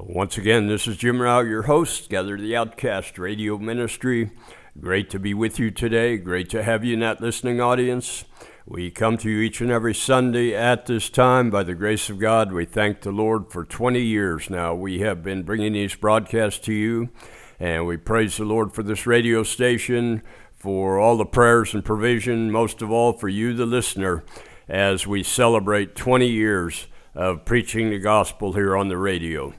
Once again, this is Jim Rao, your host, Gather the Outcast Radio Ministry. Great to be with you today. Great to have you in that listening audience. We come to you each and every Sunday at this time. By the grace of God, we thank the Lord for 20 years now. We have been bringing these broadcasts to you, and we praise the Lord for this radio station, for all the prayers and provision, most of all for you, the listener, as we celebrate 20 years of preaching the gospel here on the radio.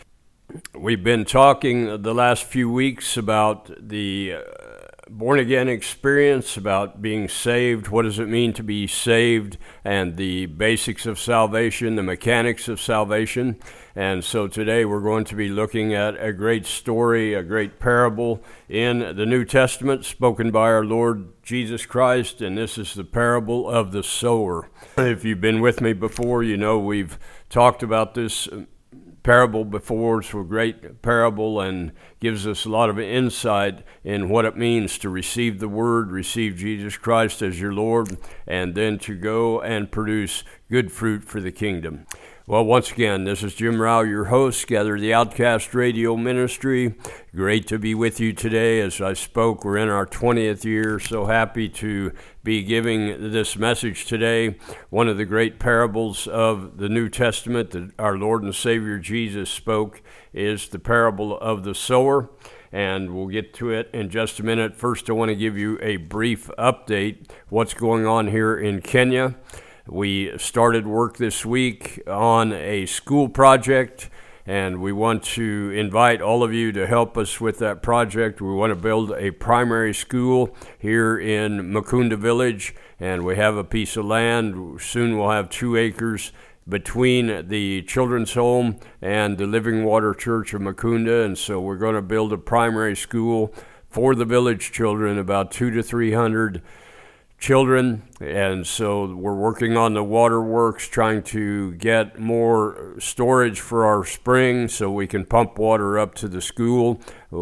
We've been talking the last few weeks about the born-again experience, about being saved, what does it mean to be saved, and the basics of salvation, the mechanics of salvation. And so today we're going to be looking at a great story, a great parable in the New Testament spoken by our Lord Jesus Christ, and this is the parable of the sower. If you've been with me before, you know we've talked about this parable before. It's a great parable and gives us a lot of insight in what it means to receive the Word, receive Jesus Christ as your Lord, and then to go and produce good fruit for the kingdom. Well, once again, this is Jim Rao, your host, Gather the Outcast Radio Ministry. Great to be with you today. As I spoke, we're in our 20th year. So happy to be giving this message today. One of the great parables of the New Testament that our Lord and Savior Jesus spoke is the parable of the sower. And we'll get to it in just a minute. First, I want to give you a brief update what's going on here in Kenya. We started work this week on a school project, and we want to invite all of you to help us with that project. We want to build a primary school here in Mukunda Village, and we have a piece of land. Soon we'll have 2 acres between the children's home and the Living Water Church of Mukunda, and so we're going to build a primary school for the village children, about 200 to 300 children. And so we're working on the waterworks, trying to get more storage for our spring so we can pump water up to the school.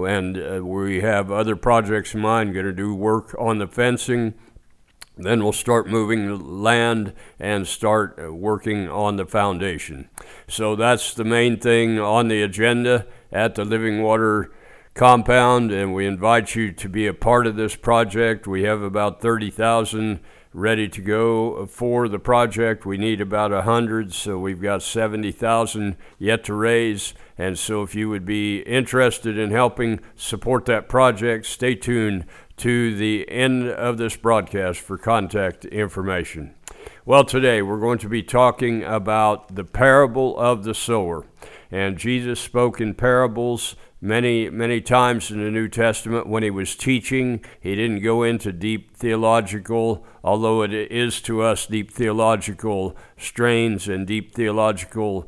And we have other projects in mind, going to do work on the fencing. Then we'll start moving land and start working on the foundation. So that's the main thing on the agenda at the Living Water compound, and we invite you to be a part of this project. We have about 30,000 ready to go for the project. We need about 100, so we've got 70,000 yet to raise. And so if you would be interested in helping support that project, stay tuned to the end of this broadcast for contact information. Well, today we're going to be talking about the parable of the sower. And Jesus spoke in parables many times in the New Testament. When he was teaching, he didn't go into deep theological, although it is to us deep theological strains and deep theological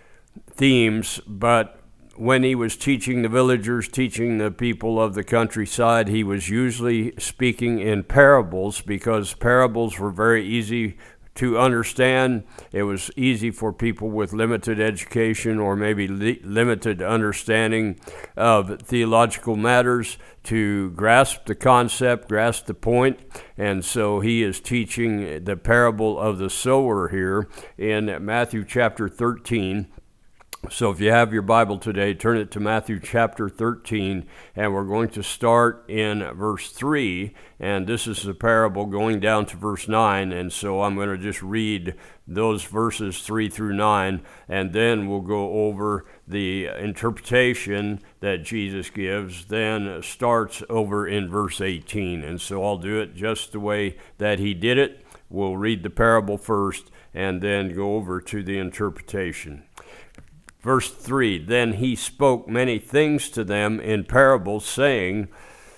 themes, but when he was teaching the villagers, teaching the people of the countryside, he was usually speaking in parables, because parables were very easy to understand. It was easy for people with limited education or maybe limited understanding of theological matters to grasp the concept, grasp the point. And so he is teaching the parable of the sower here in Matthew chapter 13. So if you have your Bible today, turn it to Matthew chapter 13, and we're going to start in verse 3, and this is the parable going down to verse 9, and so I'm going to just read those verses 3 through 9, and then we'll go over the interpretation that Jesus gives, then starts over in verse 18, and so I'll do it just the way that he did it. We'll read the parable first, and then go over to the interpretation. Verse 3, then he spoke many things to them in parables, saying,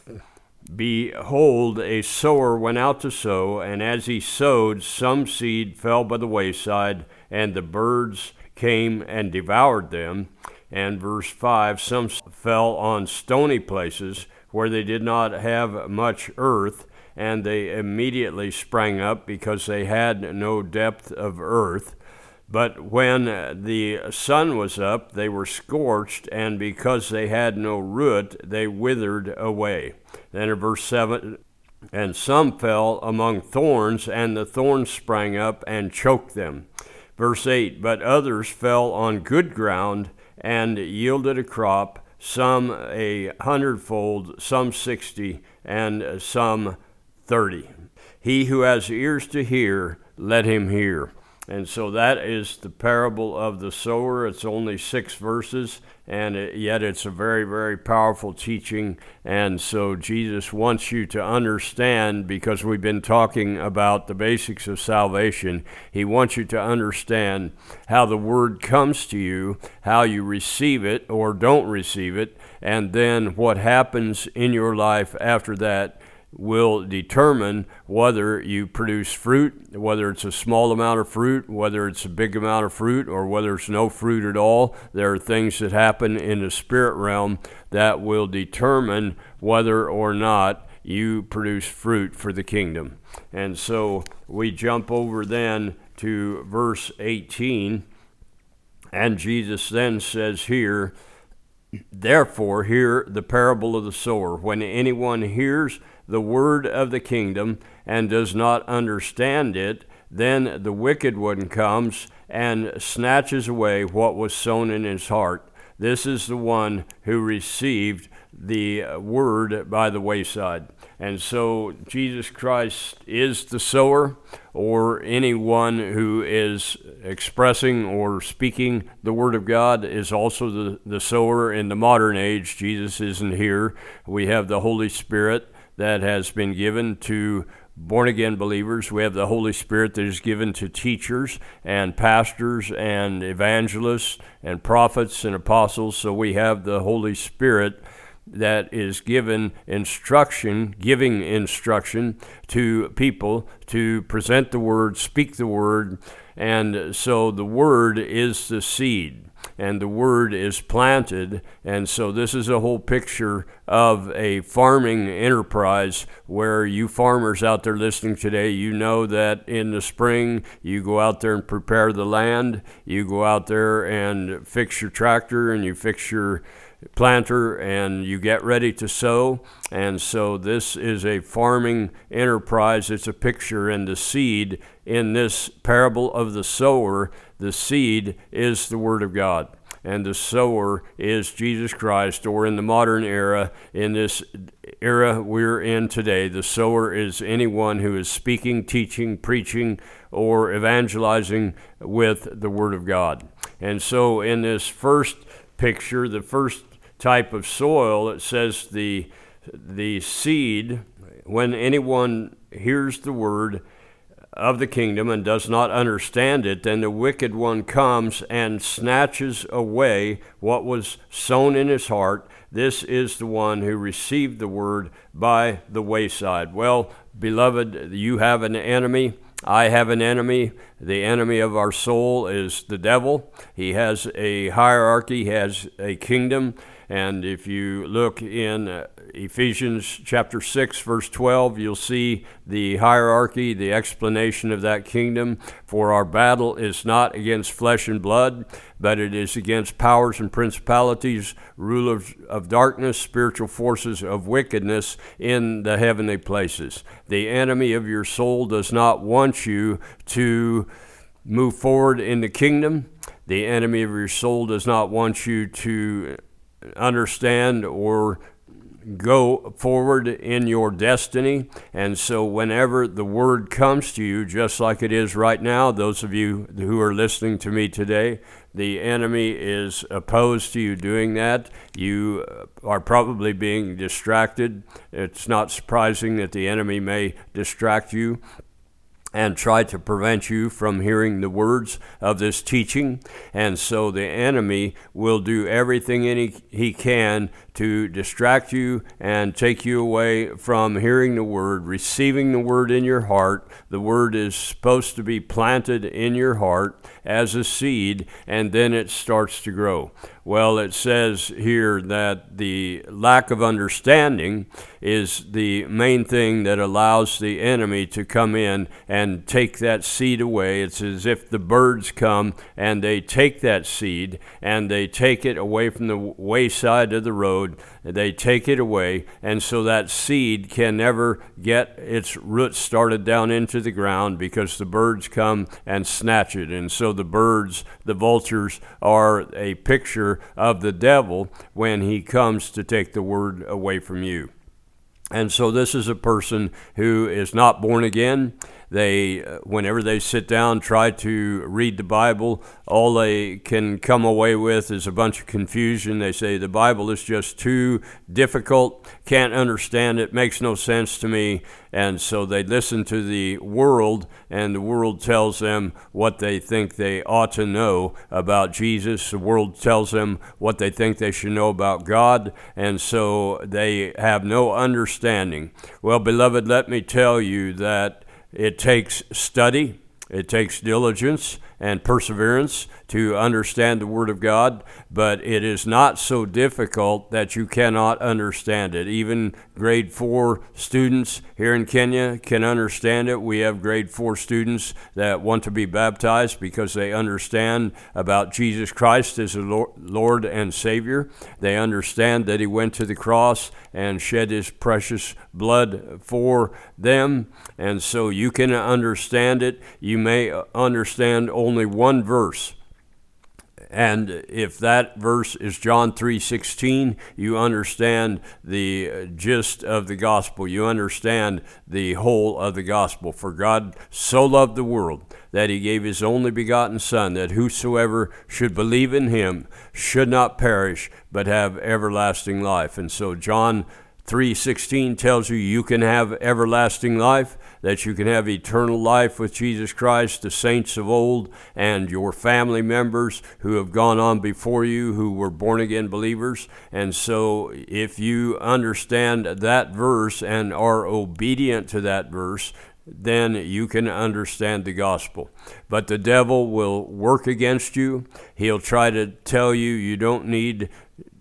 Behold, a sower went out to sow, and as he sowed, some seed fell by the wayside, and the birds came and devoured them. And verse 5, some fell on stony places, where they did not have much earth, and they immediately sprang up, because they had no depth of earth. But when the sun was up, they were scorched, and because they had no root, they withered away. Then in verse 7, and some fell among thorns, and the thorns sprang up and choked them. Verse 8, but others fell on good ground and yielded a crop, some 100-fold, some 60, and some 30. He who has ears to hear, let him hear. And so that is the parable of the sower. It's only 6 verses, and yet it's a very, very powerful teaching. And so Jesus wants you to understand, because we've been talking about the basics of salvation, he wants you to understand how the word comes to you, how you receive it or don't receive it, and then what happens in your life after that will determine whether you produce fruit, whether it's a small amount of fruit, whether it's a big amount of fruit, or whether it's no fruit at all. There are things that happen in the spirit realm that will determine whether or not you produce fruit for the kingdom. And so we jump over then to verse 18, and Jesus then says here, therefore hear the parable of the sower. When anyone hears the word of the kingdom and does not understand it, then the wicked one comes and snatches away what was sown in his heart. This is the one who received the word by the wayside. And so Jesus Christ is the sower, or anyone who is expressing or speaking the word of God is also the sower. In the modern age, Jesus isn't here. We have the Holy Spirit that has been given to born-again believers. We have the Holy Spirit that is given to teachers and pastors and evangelists and prophets and apostles. So we have the Holy Spirit that is giving instruction to people to present the word, speak the word. And so the word is the seed, and the word is planted. And so this is a whole picture of a farming enterprise where you farmers out there listening today, you know that in the spring you go out there and prepare the land, you go out there and fix your tractor and you fix your planter and you get ready to sow. And so this is a farming enterprise. It's a picture, and the seed in this parable of the sower, the seed is the word of God, and the sower is Jesus Christ. Or in the modern era, in this era we're in today, the sower is anyone who is speaking, teaching, preaching, or evangelizing with the word of God. And so in this first picture, the first type of soil, it says the seed, when anyone hears the word of the kingdom and does not understand it, then the wicked one comes and snatches away what was sown in his heart. This is the one who received the word by the wayside. Well, beloved, you have an enemy. I have an enemy. The enemy of our soul is the devil. He has a hierarchy, he has a kingdom. And if you look in Ephesians chapter 6, verse 12, you'll see the hierarchy, the explanation of that kingdom. For our battle is not against flesh and blood, but it is against powers and principalities, rulers of darkness, spiritual forces of wickedness in the heavenly places. The enemy of your soul does not want you to move forward in the kingdom. The enemy of your soul does not want you to understand or go forward in your destiny. And so whenever the word comes to you, just like it is right now, those of you who are listening to me today, the enemy is opposed to you doing that. You are probably being distracted. It's not surprising that the enemy may distract you and try to prevent you from hearing the words of this teaching. And so the enemy will do everything he can to distract you and take you away from hearing the word, receiving the word in your heart. The word is supposed to be planted in your heart as a seed, and then it starts to grow. Well, it says here that the lack of understanding is the main thing that allows the enemy to come in and take that seed away. It's as if the birds come and they take that seed and they take it away from the wayside of the road road, they take it away, and so that seed can never get its roots started down into the ground because the birds come and snatch it. And so the birds, the vultures, are a picture of the devil when he comes to take the word away from you. And so this is a person who is not born again. They, whenever they sit down, try to read the Bible, all they can come away with is a bunch of confusion. They say the Bible is just too difficult, can't understand it, makes no sense to me. And so they listen to the world, and the world tells them what they think they ought to know about Jesus. The world tells them what they think they should know about God, and so they have no understanding. Well, beloved, let me tell you that it takes study, it takes diligence and perseverance to understand the Word of God, but it is not so difficult that you cannot understand it. Even grade 4 students here in Kenya can understand it. We have grade 4 students that want to be baptized because they understand about Jesus Christ as the Lord and Savior. They understand that He went to the cross and shed His precious blood for them, and so you can understand it. You may understand only one verse, and if that verse is John 3:16, you understand the gist of the gospel. You understand the whole of the gospel. For God so loved the world that He gave His only begotten Son, that whosoever should believe in Him should not perish, but have everlasting life. And so John 3:16 tells you you can have everlasting life, that you can have eternal life with Jesus Christ, the saints of old, and your family members who have gone on before you, who were born-again believers. And so if you understand that verse and are obedient to that verse, then you can understand the gospel. But the devil will work against you. He'll try to tell you you don't need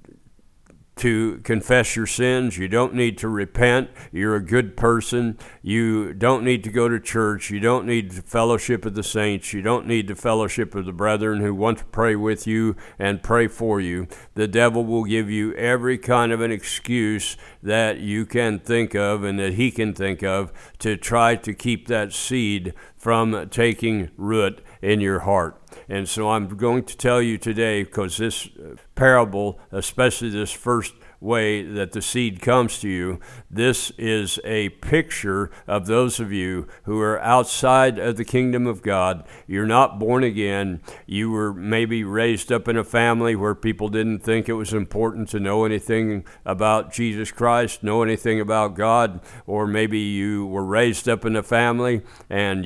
to confess your sins. You don't need to repent. You're a good person. You don't need to go to church. You don't need the fellowship of the saints. You don't need the fellowship of the brethren who want to pray with you and pray for you. The devil will give you every kind of an excuse that you can think of and that he can think of to try to keep that seed from taking root in your heart. And so I'm going to tell you today, because this parable, especially this first way that the seed comes to you, this is a picture of those of you who are outside of the kingdom of God. You're not born again. You were maybe raised up in a family where people didn't think it was important to know anything about Jesus Christ, know anything about God, or maybe you were raised up in a family and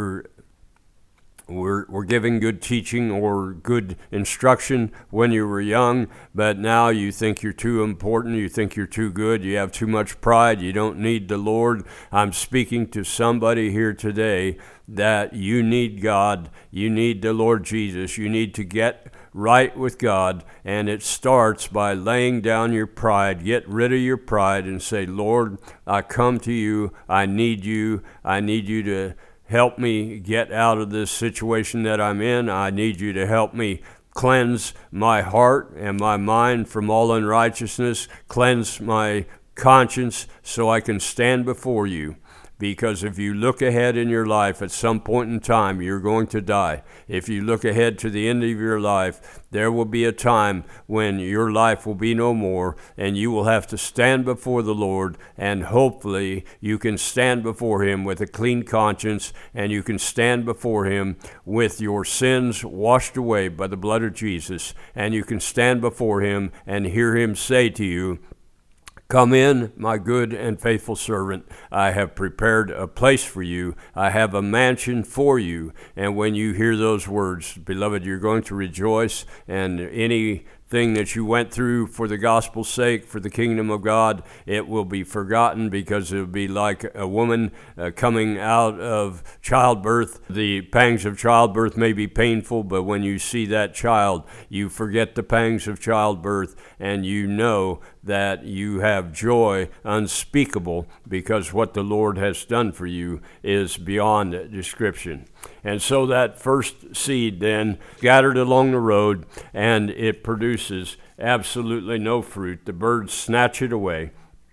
we're giving good teaching or good instruction when you were young, but now you think you're too important, you think you're too good, you have too much pride, you don't need the Lord. I'm speaking to somebody here today that you need God, you need the Lord Jesus, you need to get right with God, and it starts by laying down your pride. Get rid of your pride and say, Lord, I come to you, I need you to help me get out of this situation that I'm in. I need you to help me cleanse my heart and my mind from all unrighteousness, cleanse my conscience so I can stand before you. Because if you look ahead in your life, at some point in time, you're going to die. If you look ahead to the end of your life, there will be a time when your life will be no more, and you will have to stand before the Lord, and hopefully you can stand before Him with a clean conscience, and you can stand before Him with your sins washed away by the blood of Jesus, and you can stand before Him and hear Him say to you, Come in, my good and faithful servant. I have prepared a place for you. I have a mansion for you. And when you hear those words, beloved, you're going to rejoice, and anything that you went through for the gospel's sake, for the kingdom of God, it will be forgotten, because it will be like a woman coming out of childbirth. The pangs of childbirth may be painful, but when you see that child, you forget the pangs of childbirth, and you know that you have joy unspeakable, because what the Lord has done for you is beyond description. And so that first seed then scattered along the road, and it produces absolutely no fruit. The birds snatch it away.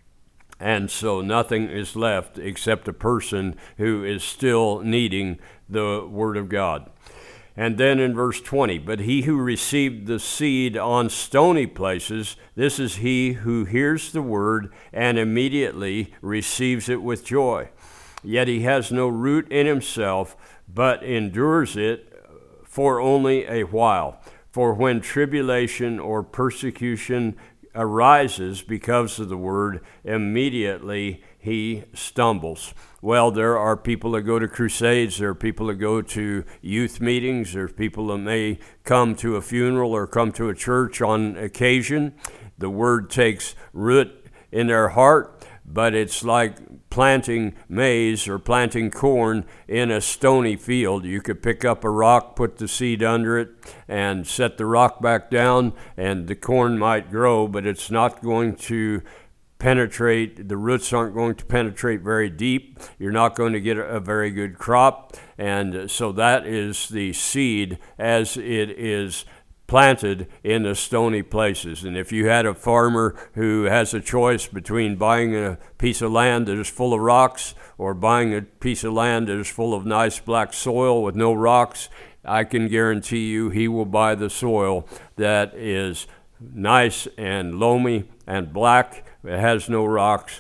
And so nothing is left except a person who is still needing the Word of God. And then in verse 20, but he who received the seed on stony places, this is he who hears the word and immediately receives it with joy. Yet he has no root in himself, but endures it for only a while. For when tribulation or persecution arises because of the word, immediately he stumbles. Well, there are people that go to crusades, there are people that go to youth meetings, there's people that may come to a funeral or come to a church on occasion. The word takes root in their heart, but it's like planting maize or planting corn in a stony field. You could pick up a rock, put the seed under it, and set the rock back down, and the corn might grow, but it's not going to penetrate. The roots aren't going to penetrate very deep. You're not going to get a very good crop. And so that is the seed as it is planted in the stony places. And if you had a farmer who has a choice between buying a piece of land that is full of rocks or buying a piece of land that is full of nice black soil with no rocks, I can guarantee you he will buy the soil that is nice and loamy and black. It has no rocks.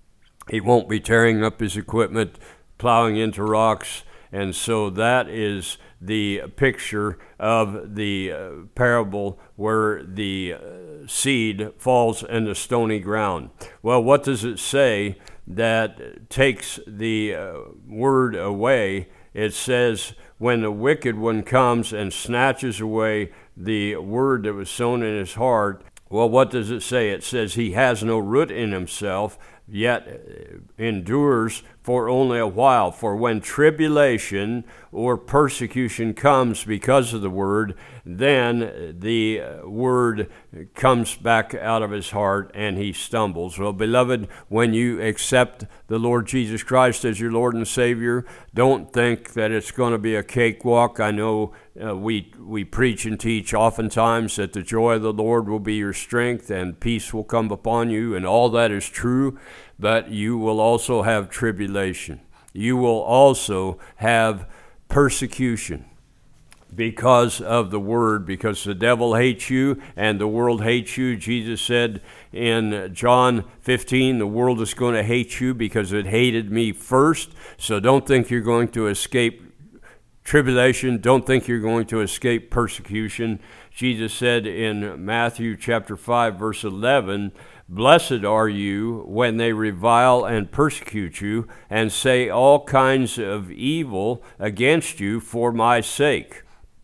He won't be tearing up his equipment, plowing into rocks. And so that is the picture of the parable where the seed falls in the stony ground. Well, what does it say that takes the word away? It says, when the wicked one comes and snatches away the word that was sown in his heart. Well, what does it say? It says he has no root in himself, yet endures for only a while. For when tribulation or persecution comes because of the word, then the word comes back out of his heart and he stumbles. Well, beloved, when you accept the Lord Jesus Christ as your Lord and Savior, don't think that it's going to be a cakewalk. I know we preach and teach oftentimes that the joy of the Lord will be your strength and peace will come upon you, and all that is true, but you will also have tribulation. You will also have persecution because of the word, because the devil hates you and the world hates you. Jesus said in John 15, the world is going to hate you because it hated me first. So don't think you're going to escape tribulation. Don't think you're going to escape persecution. Jesus said in Matthew chapter 5, verse 11, blessed are you when they revile and persecute you and say all kinds of evil against you for my sake.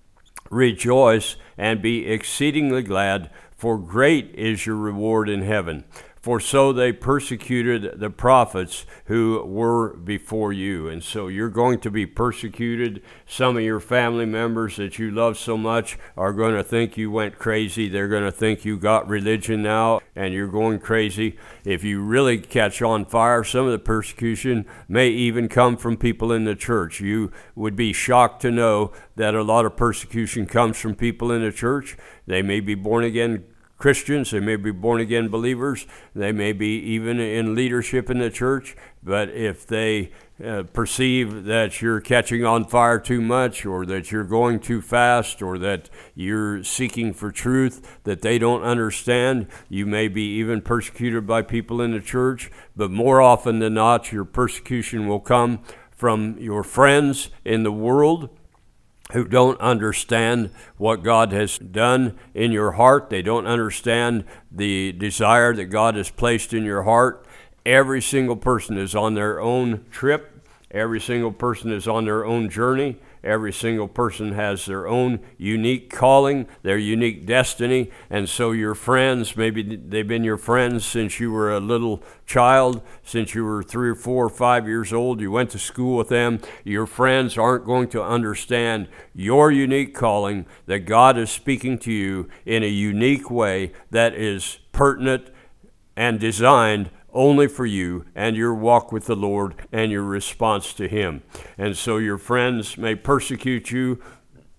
Rejoice and be exceedingly glad, for great is your reward in heaven. For so they persecuted the prophets who were before you. And so you're going to be persecuted. Some of your family members that you love so much are going to think you went crazy. They're going to think you got religion now and you're going crazy. If you really catch on fire, some of the persecution may even come from people in the church. You would be shocked to know that a lot of persecution comes from people in the church. They may be born again Christians, they may be born-again believers, they may be even in leadership in the church, but if they perceive that you're catching on fire too much, or that you're going too fast, or that you're seeking for truth that they don't understand, you may be even persecuted by people in the church, but more often than not, your persecution will come from your friends in the world, who don't understand what God has done in your heart. They don't understand the desire that God has placed in your heart. Every single person is on their own trip. Every single person is on their own journey. Every single person has their own unique calling, their unique destiny. And so your friends, maybe they've been your friends since you were a little child, since you were 3 or 4 or 5 years old. You went to school with them. Your friends aren't going to understand your unique calling, that God is speaking to you in a unique way that is pertinent and designed only for you and your walk with the Lord and your response to Him. And so your friends may persecute you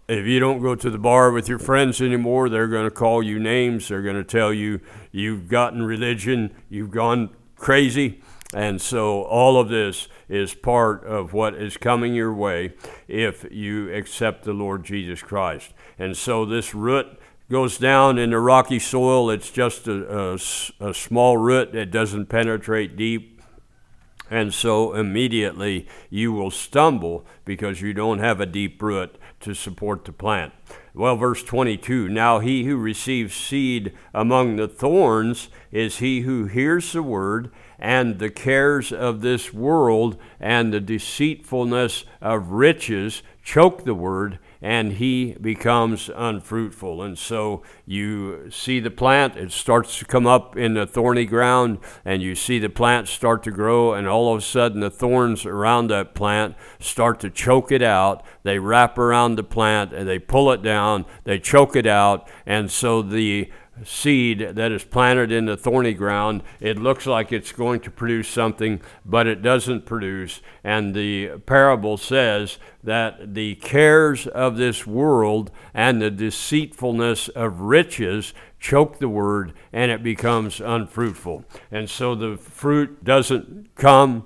If you don't go to the bar with your friends anymore, they're going to call you names. They're going to tell you you've gotten religion, you've gone crazy. And so all of this is part of what is coming your way if you accept the Lord Jesus Christ. And so this root goes down in the rocky soil. It's just a small root that doesn't penetrate deep. And so immediately you will stumble because you don't have a deep root to support the plant. Well, verse 22, now he who receives seed among the thorns is he who hears the word, and the cares of this world and the deceitfulness of riches choke the word, and he becomes unfruitful. And so you see the plant, it starts to come up in the thorny ground, and you see the plant start to grow, and all of a sudden the thorns around that plant start to choke it out. They wrap around the plant, and they pull it down, they choke it out, and so the seed that is planted in the thorny ground, it looks like it's going to produce something, but it doesn't produce. And the parable says that the cares of this world and the deceitfulness of riches choke the word, and it becomes unfruitful. And so the fruit doesn't come.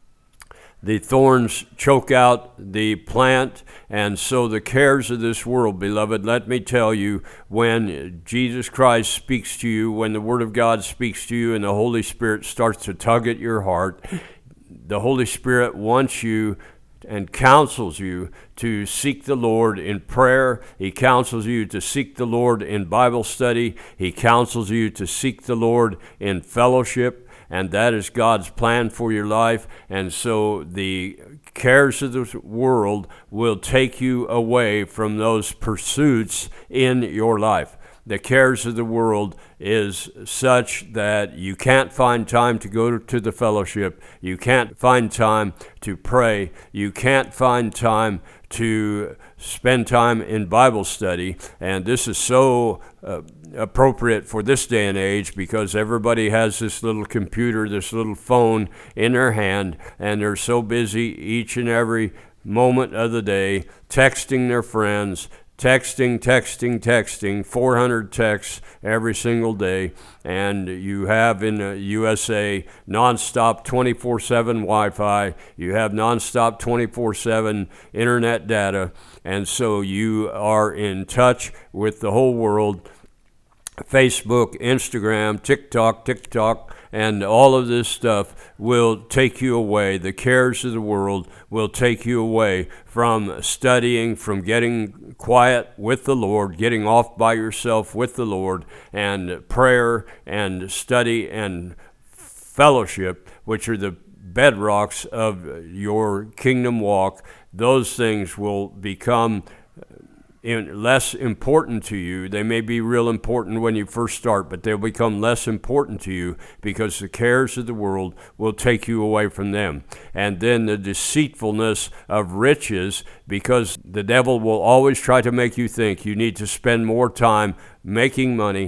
The thorns choke out the plant, and so the cares of this world, beloved, let me tell you, when Jesus Christ speaks to you, when the Word of God speaks to you and the Holy Spirit starts to tug at your heart, the Holy Spirit wants you and counsels you to seek the Lord in prayer. He counsels you to seek the Lord in Bible study. He counsels you to seek the Lord in fellowship. And that is God's plan for your life. And so the cares of this world will take you away from those pursuits in your life. The cares of the world is such that you can't find time to go to the fellowship. You can't find time to pray. You can't find time to spend time in Bible study. And this is so appropriate for this day and age because everybody has this little computer, this little phone in their hand, and they're so busy each and every moment of the day texting their friends, texting, 400 texts every single day, and you have in the USA nonstop 24/7 Wi-Fi, you have nonstop 24/7 internet data, and so you are in touch with the whole world. Facebook, Instagram, TikTok, and all of this stuff will take you away. The cares of the world will take you away from studying, from getting quiet with the Lord, getting off by yourself with the Lord, and prayer and study and fellowship, which are the bedrocks of your kingdom walk. Those things will become less important to you. They may be real important when you first start, but they'll become less important to you because the cares of the world will take you away from them. And then the deceitfulness of riches, because the devil will always try to make you think you need to spend more time making money.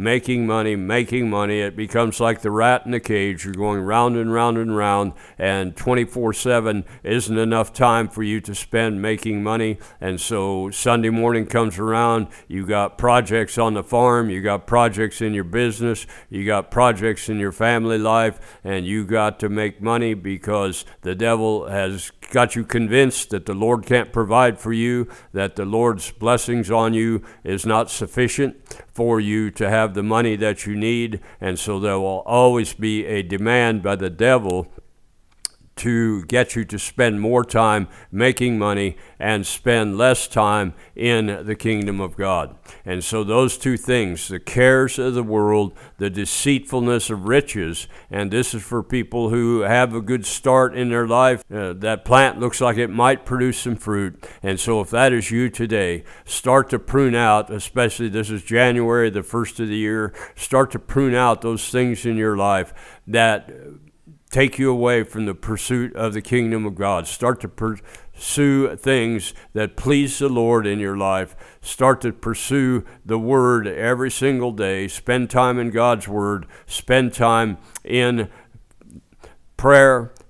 It becomes like the rat in the cage. You're going round and round and round, and 24/7 isn't enough time for you to spend making money. And so Sunday morning comes around, you got projects on the farm, you got projects in your business, you got projects in your family life, and you got to make money because the devil has got you convinced that the Lord can't provide for you, that the Lord's blessings on you is not sufficient for you to have the money that you need. And so there will always be a demand by the devil to get you to spend more time making money and spend less time in the kingdom of God. And so those two things, the cares of the world, the deceitfulness of riches, and this is for people who have a good start in their life. That plant looks like it might produce some fruit. And so if that is you today, start to prune out, especially this is January, the first of the year, start to prune out those things in your life that take you away from the pursuit of the kingdom of God. Start to pursue things that please the Lord in your life. Start to pursue the Word every single day. Spend time in God's Word. Spend time in prayer.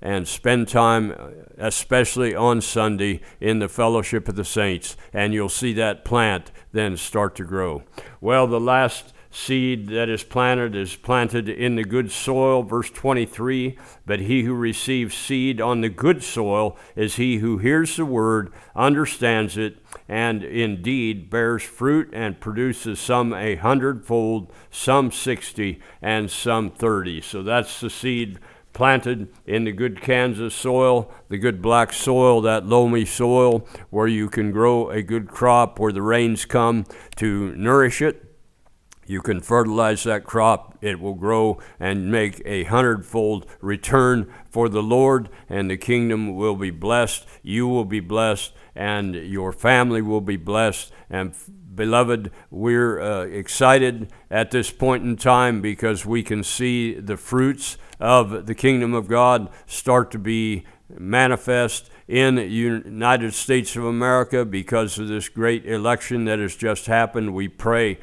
and spend time, especially on Sunday, in the fellowship of the saints, and you'll see that plant then start to grow. Well, the last seed that is planted in the good soil, verse 23, but he who receives seed on the good soil is he who hears the word, understands it, and indeed bears fruit and produces some 100-fold, some 60, and some 30. So that's the seed planted in the good Kansas soil, the good black soil, that loamy soil where you can grow a good crop, where the rains come to nourish it. You can fertilize that crop. It will grow and make 100-fold return for the Lord, and the kingdom will be blessed. You will be blessed, and your family will be blessed. And beloved, we're excited at this point in time because we can see the fruits of the kingdom of God start to be manifest in the United States of America because of this great election that has just happened. We pray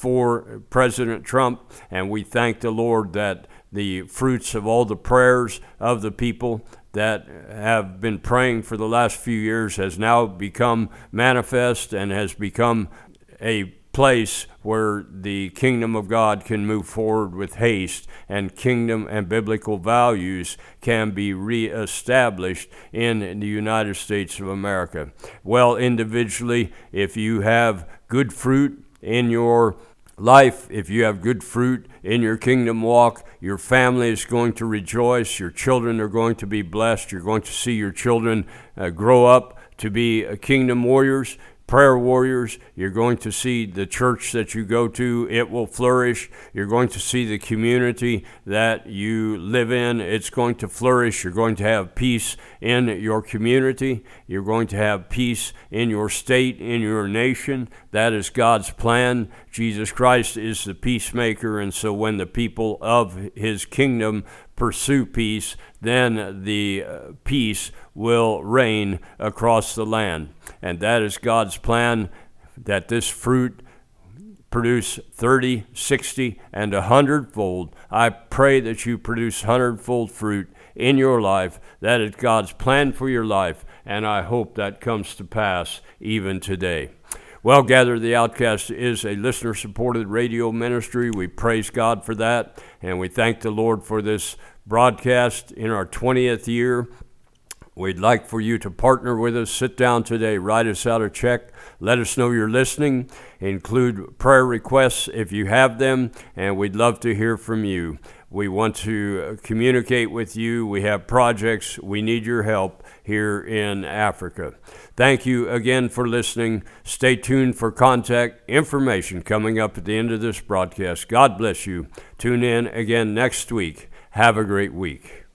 for President Trump, and we thank the Lord that the fruits of all the prayers of the people that have been praying for the last few years has now become manifest and has become a place where the kingdom of God can move forward with haste, and kingdom and biblical values can be reestablished in the United States of America. Well, individually, if you have good fruit in your life, if you have good fruit in your kingdom walk, your family is going to rejoice. Your children are going to be blessed. You're going to see your children grow up to be kingdom warriors, prayer warriors. You're going to see the church that you go to, it will flourish. You're going to see the community that you live in, it's going to flourish. You're going to have peace in your community. You're going to have peace in your state, in your nation. That is God's plan. Jesus Christ is the peacemaker, and so when the people of his kingdom pursue peace, then the peace will reign across the land. And that is God's plan, that this fruit produce 30, 60, and 100-fold. I pray that you produce 100-fold fruit in your life. That is God's plan for your life, and I hope that comes to pass even today. Well, Gather the Outcast is a listener-supported radio ministry. We praise God for that, and we thank the Lord for this broadcast in our 20th year. We'd like for you to partner with us. Sit down today, write us out a check, let us know you're listening, include prayer requests if you have them, and we'd love to hear from you. We want to communicate with you. We have projects. We need your help here in Africa. Thank you again for listening. Stay tuned for contact information coming up at the end of this broadcast. God bless you. Tune in again next week. Have a great week.